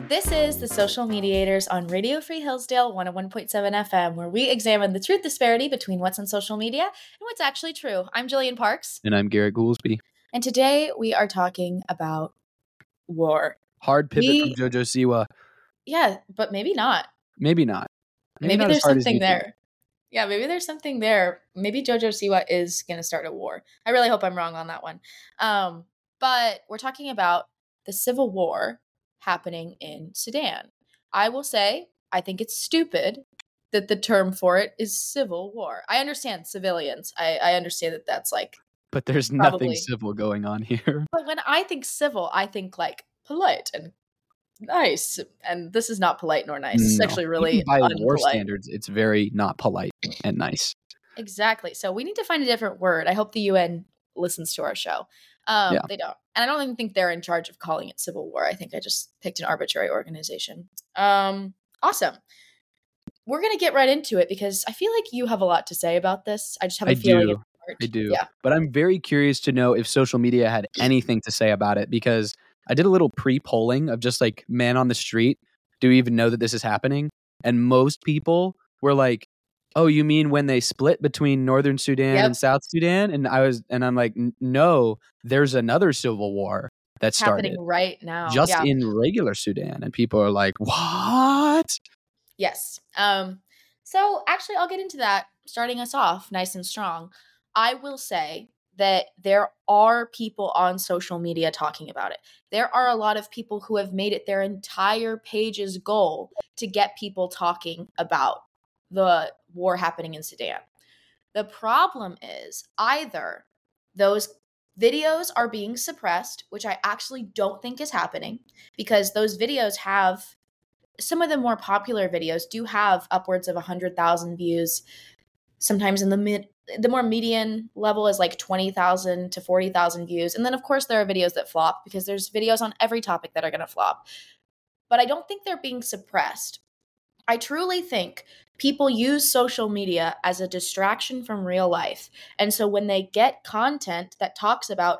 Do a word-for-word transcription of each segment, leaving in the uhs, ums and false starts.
This is the Social Mediators on Radio Free Hillsdale one oh one point seven F M, where we examine the truth disparity between what's on social media and what's actually true. I'm Jillian Parks. And I'm Garrett Goolsby. And today we are talking about war. Hard pivot we, from JoJo Siwa. Yeah, but maybe not. Maybe not. Maybe, maybe not there's something there. Yeah, maybe there's something there. Maybe JoJo Siwa is going to start a war. I really hope I'm wrong on that one. Um, but we're talking about the civil war happening in Sudan. I will say, I think it's stupid that the term for it is civil war. I understand civilians. I, I understand that that's like... But there's probably nothing civil going on here. But when I think civil, I think like polite and nice. And this is not polite nor nice. It's no. actually really Even by unpolite. War standards, it's very not polite and nice. Exactly. So we need to find a different word. I hope the U N listens to our show. Um, yeah. They don't. And I don't even think they're in charge of calling it civil war. I think I just picked an arbitrary organization. Um, awesome. We're going to get right into it because I feel like you have a lot to say about this. I just have a I feeling. Do. I do. Yeah. But I'm very curious to know if social media had anything to say about it, because I did a little pre-polling of just like, man on the street, do we even know that this is happening? And most people were like, oh, you mean when they split between Northern Sudan yep. and South Sudan? And I was, and I'm like, no, there's another civil war that started happening right now, just yeah. in regular Sudan. And people are like, what? Yes. Um. So actually, I'll get into that. Starting us off nice and strong, I will say that there are people on social media talking about it. There are a lot of people who have made it their entire page's goal to get people talking about the war happening in Sudan. The problem is either those videos are being suppressed, which I actually don't think is happening, because those videos have, some of the more popular videos do have upwards of one hundred thousand views. Sometimes in the mid, the more median level is like twenty thousand to forty thousand views. And then of course there are videos that flop, because there's videos on every topic that are going to flop. But I don't think they're being suppressed. I truly think people use social media as a distraction from real life. And so when they get content that talks about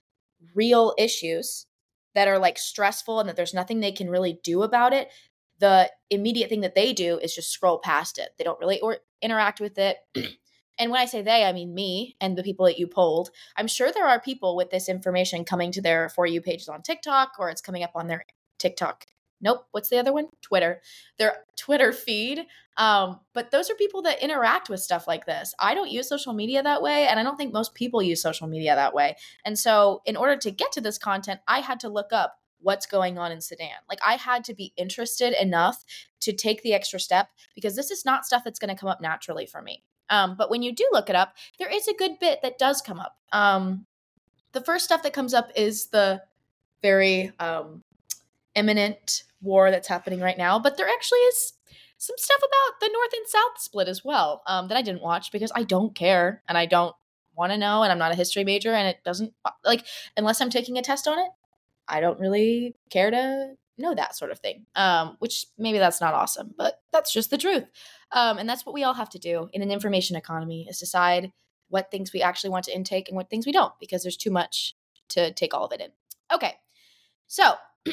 real issues that are like stressful and that there's nothing they can really do about it, the immediate thing that they do is just scroll past it. They don't really or interact with it. And when I say they, I mean me and the people that you polled. I'm sure there are people with this information coming to their For You pages on TikTok, or it's coming up on their TikTok. Nope. What's the other one? Twitter. Their Twitter feed. Um, but those are people that interact with stuff like this. I don't use social media that way, and I don't think most people use social media that way. And so in order to get to this content, I had to look up what's going on in Sudan. Like, I had to be interested enough to take the extra step, because this is not stuff that's going to come up naturally for me. Um, but when you do look it up, there is a good bit that does come up. Um, the first stuff that comes up is the very um, imminent war that's happening right now. But there actually is some stuff about the North and South split as well um, that I didn't watch because I don't care and I don't want to know, and I'm not a history major, and it doesn't, like, unless I'm taking a test on it, I don't really care to know that sort of thing, um, which maybe that's not awesome, but that's just the truth. Um, and that's what we all have to do in an information economy, is decide what things we actually want to intake and what things we don't, because there's too much to take all of it in. Okay, so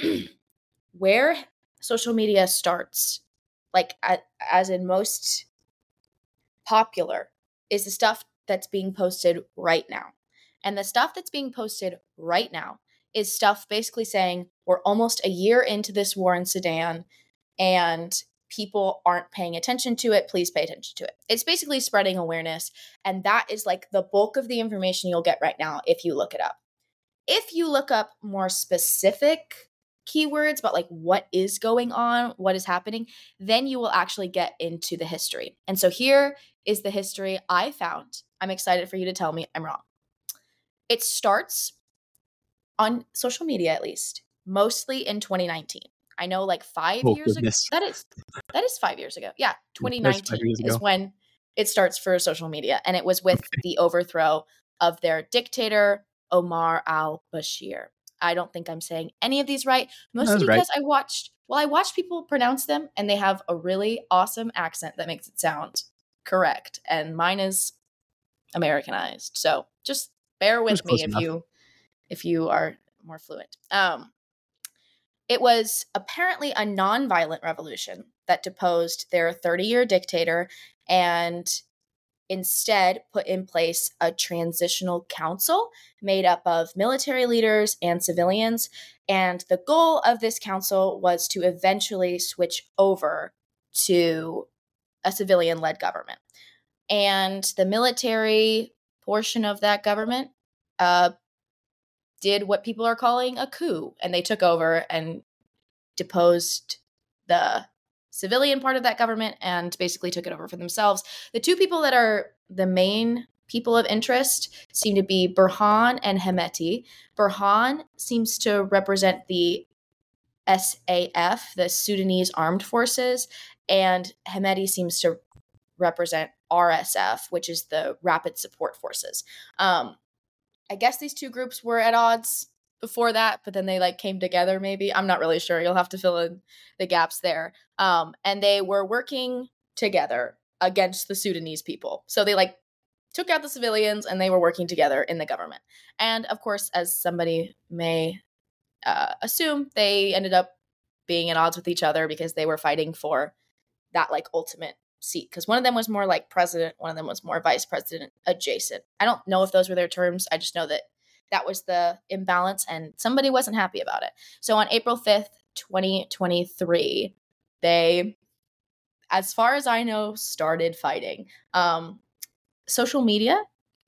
where social media starts, like at, as in most popular, is the stuff that's being posted right now. And the stuff that's being posted right now is stuff basically saying we're almost a year into this war in Sudan and people aren't paying attention to it. Please pay attention to it. It's basically spreading awareness. And that is like the bulk of the information you'll get right now if you look it up. If you look up more specific keywords about like what is going on, what is happening, then you will actually get into the history. And so here is the history I found. I'm excited for you to tell me I'm wrong. It starts on social media, at least, mostly in twenty nineteen. I know like five oh, years goodness. ago. That is, that is five years ago. Yeah. twenty nineteen is when it starts for social media. And it was with okay. the overthrow of their dictator, Omar al-Bashir. I don't think I'm saying any of these right, mostly because right. I watched, well, I watched people pronounce them and they have a really awesome accent that makes it sound correct. And mine is Americanized. So just bear with me if enough. you if you are more fluent. Um, It was apparently a nonviolent revolution that deposed their thirty-year dictator and instead put in place a transitional council made up of military leaders and civilians. And the goal of this council was to eventually switch over to a civilian-led government. And the military portion of that government uh, did what people are calling a coup, and they took over and deposed the civilian part of that government and basically took it over for themselves. The two people that are the main people of interest seem to be Burhan and Hemeti. Burhan seems to represent the S A F, the Sudanese Armed Forces, and Hemeti seems to represent R S F, which is the Rapid Support Forces. Um, I guess these two groups were at odds before that, but then they like came together maybe. I'm not really sure. You'll have to fill in the gaps there. Um, and they were working together against the Sudanese people. So they like took out the civilians and they were working together in the government. And of course, as somebody may uh, assume, they ended up being at odds with each other because they were fighting for that like ultimate seat. Because one of them was more like president, one of them was more vice president adjacent. I don't know if those were their terms. I just know that that was the imbalance and somebody wasn't happy about it. So on April fifth, twenty twenty-three, they, as far as I know, started fighting. Um, social media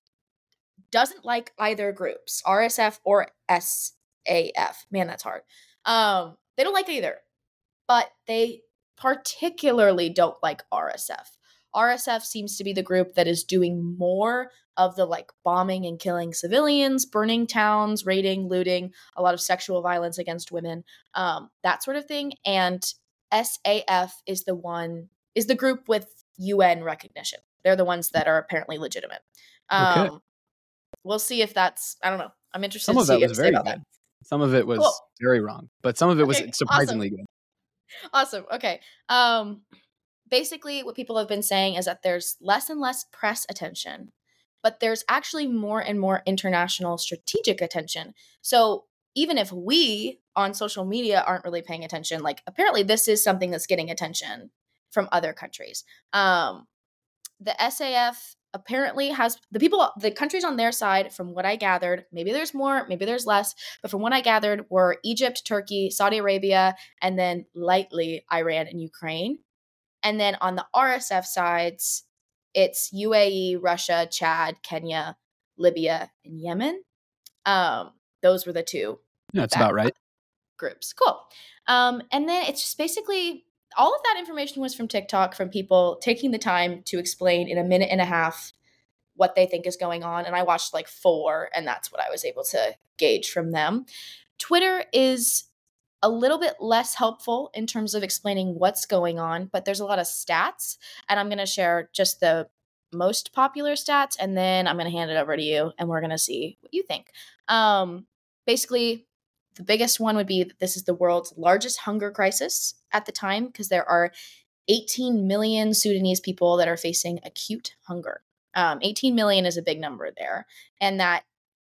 doesn't like either groups, R S F or S A F. Man, that's hard. Um, they don't like either, but they particularly don't like R S F. R S F seems to be the group that is doing more of the like bombing and killing civilians, burning towns, raiding, looting, a lot of sexual violence against women, um, that sort of thing. And S A F is the one, is the group with U N recognition. They're the ones that are apparently legitimate. Um, Okay. We'll see if that's, I don't know. I'm interested Some to of see that what you was have to say very about good. that. Some of it was Cool. very wrong, but some of it was Okay, surprisingly awesome. good. Awesome. Okay. Um, basically, what people have been saying is that there's less and less press attention, but there's actually more and more international strategic attention. So even if we on social media aren't really paying attention, like apparently this is something that's getting attention from other countries. Um, the S A F apparently has the people, the countries on their side, from what I gathered, maybe there's more, maybe there's less, but from what I gathered were Egypt, Turkey, Saudi Arabia, and then lightly Iran and Ukraine. And then on the R S F sides, it's U A E, Russia, Chad, Kenya, Libya, and Yemen. Um, those were the two. Yeah, that's about right. Groups. Cool. Um, and then it's just basically all of that information was from TikTok, from people taking the time to explain in a minute and a half what they think is going on. And I watched like four, and that's what I was able to gauge from them. Twitter is a little bit less helpful in terms of explaining what's going on, but there's a lot of stats, and I'm going to share just the most popular stats, and then I'm going to hand it over to you, and we're going to see what you think. Um, basically, the biggest one would be that this is the world's largest hunger crisis at the time, because there are eighteen million Sudanese people that are facing acute hunger. Um, eighteen million is a big number there, and that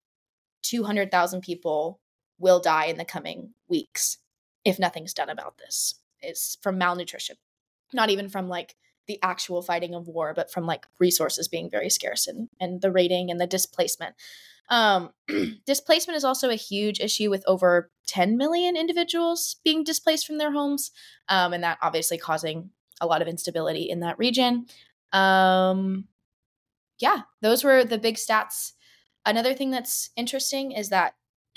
two hundred thousand people will die in the coming weeks if nothing's done about this. Is from malnutrition, not even from like the actual fighting of war, but from like resources being very scarce and, and the raiding and the displacement. Um, displacement is also a huge issue, with over ten million individuals being displaced from their homes, um, and that obviously causing a lot of instability in that region. Um, yeah, those were the big stats. Another thing that's interesting is that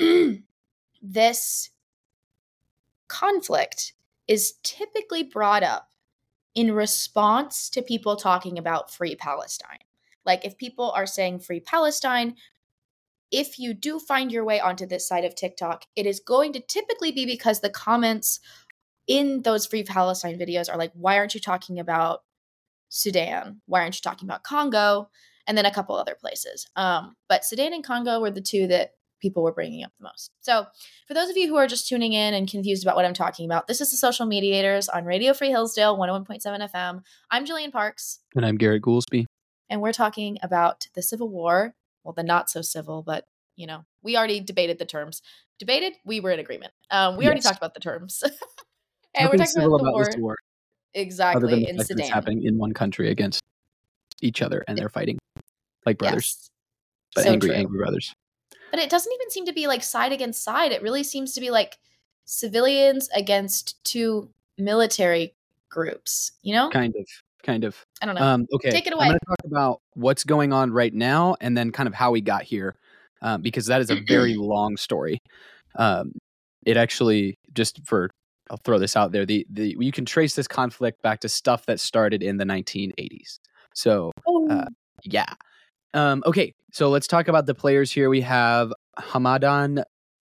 this conflict is typically brought up in response to people talking about free Palestine. Like if people are saying free Palestine, if you do find your way onto this side of TikTok, it is going to typically be because the comments in those free Palestine videos are like, why aren't you talking about Sudan? Why aren't you talking about Congo? And then a couple other places. Um, but Sudan and Congo were the two that people were bringing up the most. So for those of you who are just tuning in and confused about what I'm talking about, this is the Social Mediators on Radio Free Hillsdale, one oh one point seven F M. I'm Jillian Parks. And I'm Garrett Goolsby. And we're talking about the Civil War. Well, the not so civil, but you know, we already debated the terms. Debated, we were in agreement. Um, we already Yes. talked about the terms. And we're Nothing talking civil about the about this war war other than exactly the in fact that it's Sudan. happening in one country against each other and It- they're fighting like brothers, yes. but So angry, true. angry brothers. But it doesn't even seem to be like side against side. It really seems to be like civilians against two military groups, you know? Kind of, kind of. I don't know. Um, okay, Take it I'm away. going to talk about what's going on right now and then kind of how we got here, um, because that is a very long story. Um, it actually, just for, I'll throw this out there, the, the you can trace this conflict back to stuff that started in the nineteen eighties. So, uh, Oh. yeah. Um, okay, so let's talk about the players here. We have Hamadan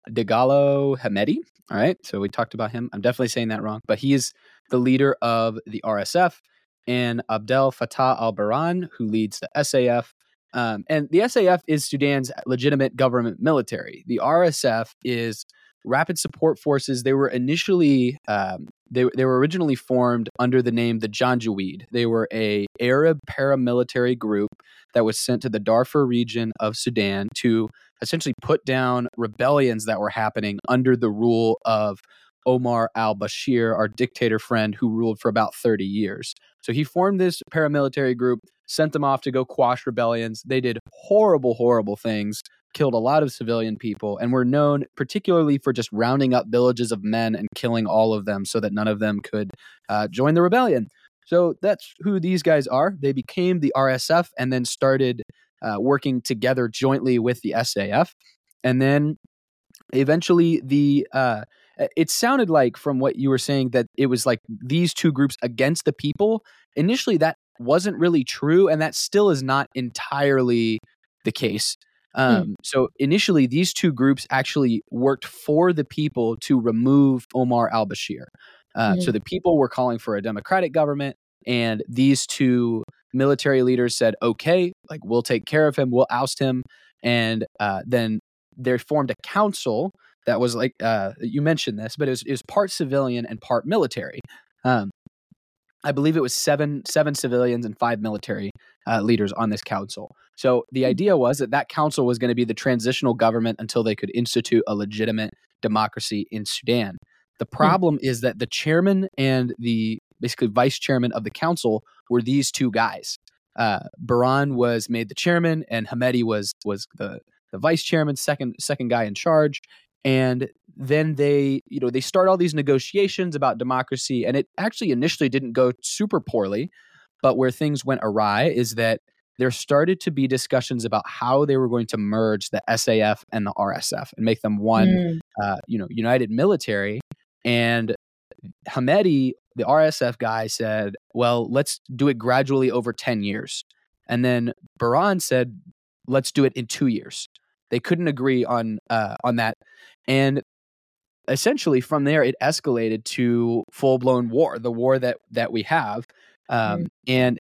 Dagalo Hamedi. All right, so we talked about him. I'm definitely saying that wrong, but he is the leader of the R S F, and Abdel Fattah al-Burhan, who leads the S A F. Um, and the S A F is Sudan's legitimate government military. The R S F is Rapid Support Forces. They were initially um, they they were originally formed under the name the Janjaweed. They were a Arab paramilitary group that was sent to the Darfur region of Sudan to essentially put down rebellions that were happening under the rule of Omar al-Bashir, our dictator friend who ruled for about thirty years. So he formed this paramilitary group, sent them off to go quash rebellions. They did horrible, horrible things, killed a lot of civilian people, and were known particularly for just rounding up villages of men and killing all of them so that none of them could uh, join the rebellion. So that's who these guys are. They became the R S F and then started uh, working together jointly with the S A F. And then eventually the uh, it sounded like from what you were saying that it was like these two groups against the people. Initially, that wasn't really true, and that still is not entirely the case. Um, Mm. So initially, these two groups actually worked for the people to remove Omar al-Bashir. Uh, Mhm. So the people were calling for a democratic government, and these two military leaders said, "Okay, like we'll take care of him, we'll oust him," and uh, then they formed a council that was like uh, you mentioned this, but it was, it was part civilian and part military. Um, I believe it was seven seven civilians and five military uh, leaders on this council. So the idea was that that council was going to be the transitional government until they could institute a legitimate democracy in Sudan. The problem is that the chairman and the basically vice chairman of the council were these two guys. Uh, Burhan was made the chairman, and Hamedi was was the the vice chairman, second second guy in charge. And then they, you know, they start all these negotiations about democracy, and it actually initially didn't go super poorly. But where things went awry is that there started to be discussions about how they were going to merge the S A F and the R S F and make them one, Mm. uh, you know, united military. And Hamedi, the R S F guy, said, "Well, let's do it gradually over ten years." And then Burhan said, "Let's do it in two years." They couldn't agree on uh, on that, and essentially from there it escalated to full blown war, the war that that we have. Um, Mm. and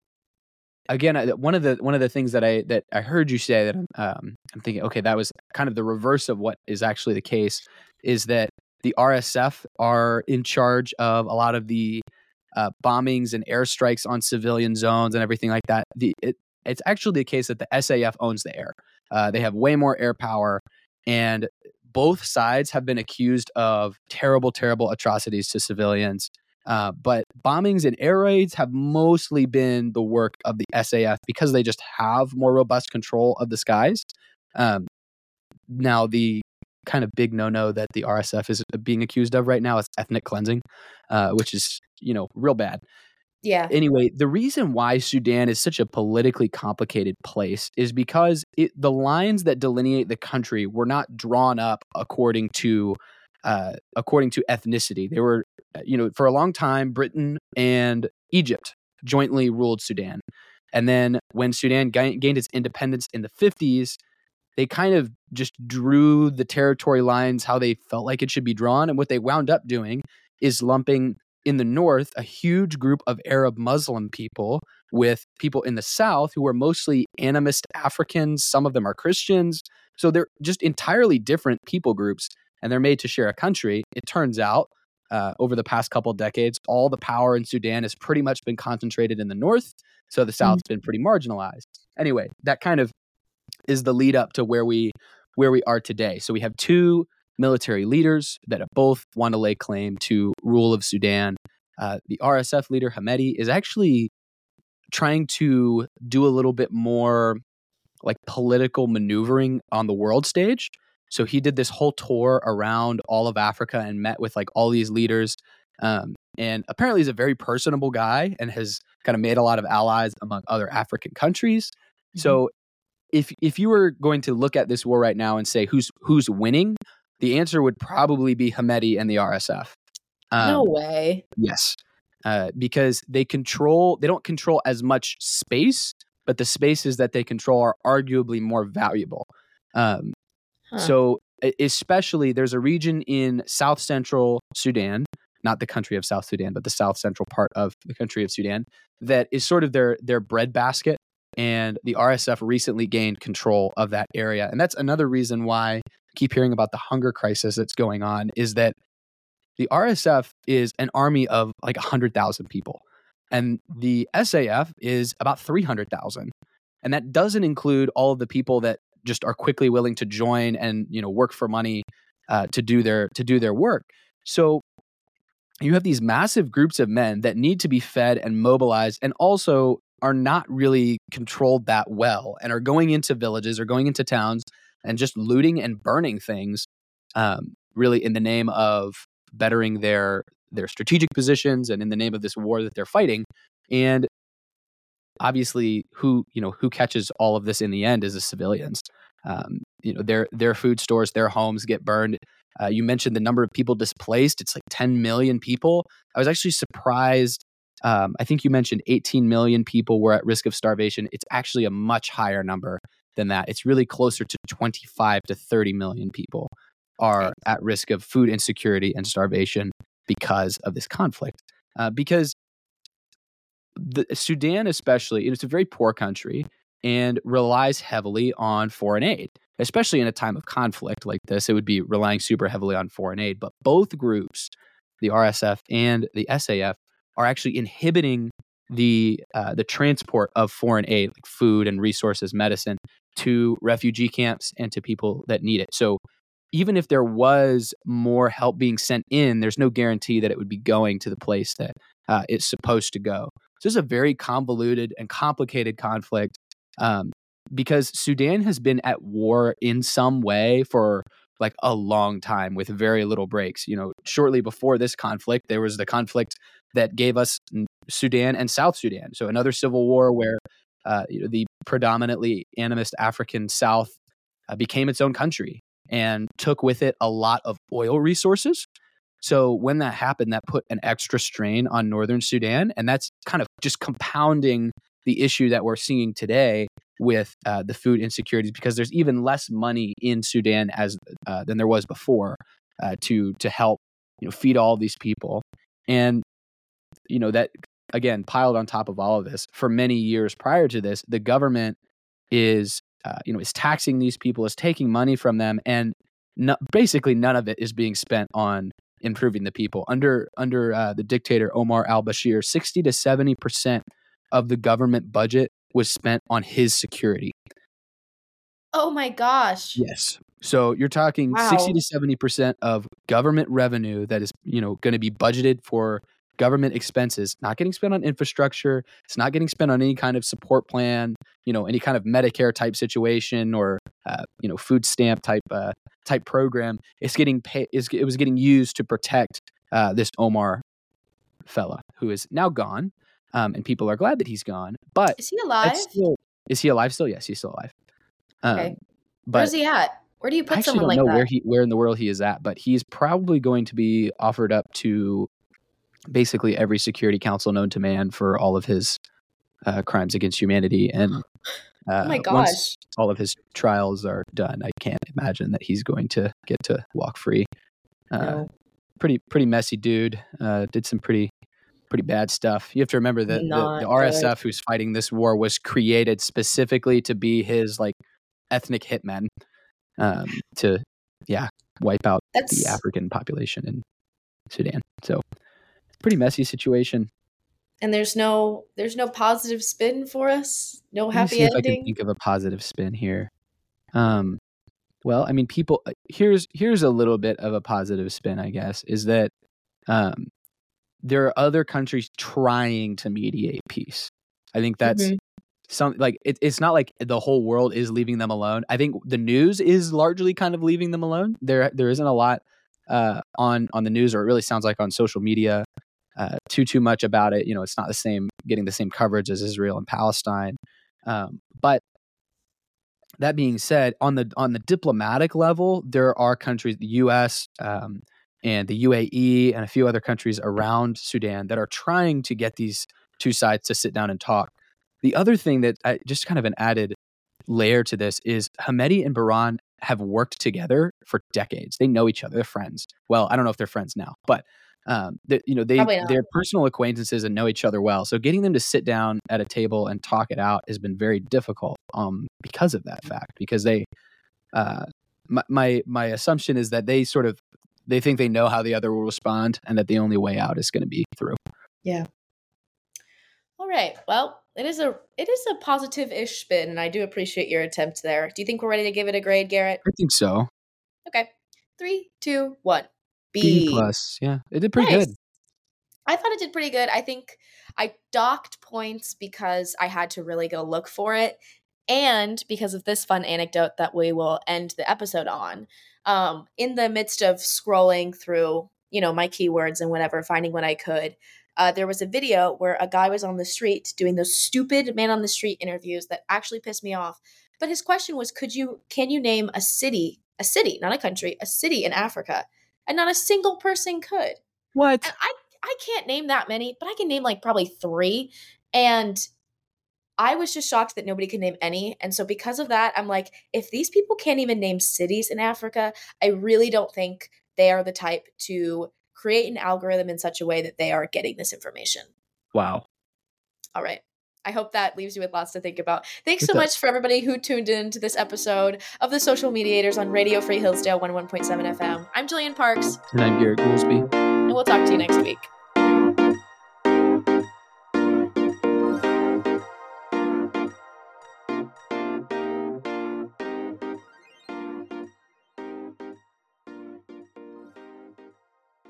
again, I- one of the one of the things that I that I heard you say that I'm um, I'm thinking, okay, that was kind of the reverse of what is actually the case, is that the R S F are in charge of a lot of the uh, bombings and airstrikes on civilian zones and everything like that. The it, it's actually the case that the S A F owns the air. Uh, they have way more air power, and both sides have been accused of terrible, terrible atrocities to civilians. Uh, but bombings and air raids have mostly been the work of the S A F because they just have more robust control of the skies. Um, now, the kind of big no-no that the R S F is being accused of right now is ethnic cleansing, uh, which is, you know, real bad. Yeah. Anyway, the reason why Sudan is such a politically complicated place is because it, the lines that delineate the country were not drawn up according to uh, according to ethnicity. They were, uh, you know, for a long time, Britain and Egypt jointly ruled Sudan, and then when Sudan ga- gained its independence in the fifties, they kind of just drew the territory lines how they felt like it should be drawn, and what they wound up doing is lumping in the north a huge group of Arab Muslim people with people in the south who are mostly animist Africans. Some of them are Christians. So they're just entirely different people groups, and they're made to share a country. It turns out uh, over the past couple decades, all the power in Sudan has pretty much been concentrated in the north. So the Mm. south's been pretty marginalized. Anyway, that kind of is the lead up to where we where we are today. So we have two military leaders that both want to lay claim to rule of Sudan. Uh, the R S F leader, Hamedi, is actually trying to do a little bit more like political maneuvering on the world stage. So he did this whole tour around all of Africa and met with like all these leaders. Um, and apparently he's a very personable guy and has kind of made a lot of allies among other African countries. Mm-hmm. So if if you were going to look at this war right now and say who's who's winning, the answer would probably be Hamedi and the R S F. Um, no way. Yes. Uh, because they control, they don't control as much space, but the spaces that they control are arguably more valuable. Um, huh. So especially there's a region in South Central Sudan, not the country of South Sudan, but the South Central part of the country of Sudan, that is sort of their, their breadbasket. And the R S F recently gained control of that area. And that's another reason why I keep hearing about the hunger crisis that's going on, is that the R S F is an army of like one hundred thousand people, and the S A F is about three hundred thousand. And that doesn't include all of the people that just are quickly willing to join and, you know, work for money uh, to do their to do their work. So you have these massive groups of men that need to be fed and mobilized, and also are not really controlled that well, and are going into villages or going into towns and just looting and burning things, um, really in the name of bettering their their strategic positions and in the name of this war that they're fighting. And obviously, who you know who catches all of this in the end is the civilians. Um, you know, their their food stores, their homes get burned. Uh, you mentioned the number of people displaced; it's like ten million people. I was actually surprised. Um, I think you mentioned eighteen million people were at risk of starvation. It's actually a much higher number than that. It's really closer to twenty-five to thirty million people are at risk of food insecurity and starvation because of this conflict. Uh, because the Sudan, especially, it's a very poor country and relies heavily on foreign aid, especially in a time of conflict like this. It would be relying super heavily on foreign aid. But both groups, the R S F and the S A F, are actually inhibiting the uh, the transport of foreign aid, like food and resources, medicine, to refugee camps and to people that need it. So even if there was more help being sent in, there's no guarantee that it would be going to the place that uh, it's supposed to go. So this is a very convoluted and complicated conflict, um, because Sudan has been at war in some way for like a long time with very little breaks. You know, shortly before this conflict, there was the conflict that gave us Sudan and South Sudan. So another civil war where uh, you know, the predominantly animist African South uh, became its own country and took with it a lot of oil resources. So when that happened, that put an extra strain on northern Sudan, and that's kind of just compounding the issue that we're seeing today with uh, the food insecurities, because there's even less money in Sudan as uh, than there was before uh, to to help you know feed all these people. And you know that again piled on top of all of this, for many years prior to this, the government is uh, you know is taxing these people, is taking money from them, and no, basically none of it is being spent on improving the people. Under under uh, the dictator Omar al-Bashir, sixty to seventy percent of the government budget was spent on his security. Oh my gosh. Yes. So you're talking wow. sixty to seventy percent of government revenue that is, you know, going to be budgeted for government expenses, not getting spent on infrastructure. It's not getting spent on any kind of support plan, you know, any kind of Medicare type situation or, uh, you know, food stamp type, uh, type program. It's getting paid. It was getting used to protect uh, this Omar fella who is now gone. Um, and people are glad that he's gone, but is he alive? Still, is he alive still? Yes, he's still alive. Um, okay. Where's he at? Where do you put I someone don't like know that? Where he, where in the world he is at, but he's probably going to be offered up to basically every Security Council known to man for all of his uh, crimes against humanity. And uh, oh my gosh. once all of his trials are done, I can't imagine that he's going to get to walk free. Uh, no. Pretty, pretty messy dude. Uh, did some pretty, pretty bad stuff. You have to remember that the, the R S F who's fighting this war was created specifically to be his like ethnic hitmen, um, to, yeah, wipe out That's... the African population in Sudan. So pretty messy situation. And there's no there's no positive spin for us. No Let happy me see ending. If I can think of a positive spin here. Um, Well, I mean, people. uh, Here's here's a little bit of a positive spin, I guess, is that um, there are other countries trying to mediate peace. I think that's Mhm. some like it, it's not like the whole world is leaving them alone. I think the news is largely kind of leaving them alone. There there isn't a lot uh, on on the news, or it really sounds like on social media, uh, too too much about it. You know, it's not the same getting the same coverage as Israel and Palestine. Um, but that being said, on the on the diplomatic level, there are countries, the U S um, and the U A E and a few other countries around Sudan that are trying to get these two sides to sit down and talk. The other thing that I, just kind of an added layer to this is Hamedi and Baran have worked together for decades. They know each other. They're friends. Well, I don't know if they're friends now, but um, they, you know, they Probably not. they're personal acquaintances and know each other well. So getting them to sit down at a table and talk it out has been very difficult um, because of that fact. Because they, uh, my, my my assumption is that they sort of they think they know how the other will respond, and that the only way out is going to be through. Yeah. All right. Well, it is a it is a positive-ish spin, and I do appreciate your attempt there. Do you think we're ready to give it a grade, Garrett? I think so. Okay. Three, two, one. B B. plus. Yeah, it did pretty Nice. good. I thought it did pretty good. I think I docked points because I had to really go look for it, and because of this fun anecdote that we will end the episode on. Um, in the midst of scrolling through, you know, my keywords and whatever, finding what I could, uh, there was a video where a guy was on the street doing those stupid man on the street interviews that actually pissed me off. But his question was, could you, can you name a city, a city, not a country, a city in Africa? And not a single person could. What? And I, I can't name that many, but I can name like probably three. And I was just shocked that nobody could name any. And so because of that, I'm like, if these people can't even name cities in Africa, I really don't think they are the type to create an algorithm in such a way that they are getting this information. Wow. All right. I hope that leaves you with lots to think about. Thanks It so does. much for everybody who tuned in to this episode of The Social Mediators on Radio Free Hillsdale one oh one point seven F M. I'm Jillian Parks, And I'm Garrett Goolsby. and we'll talk to you next week.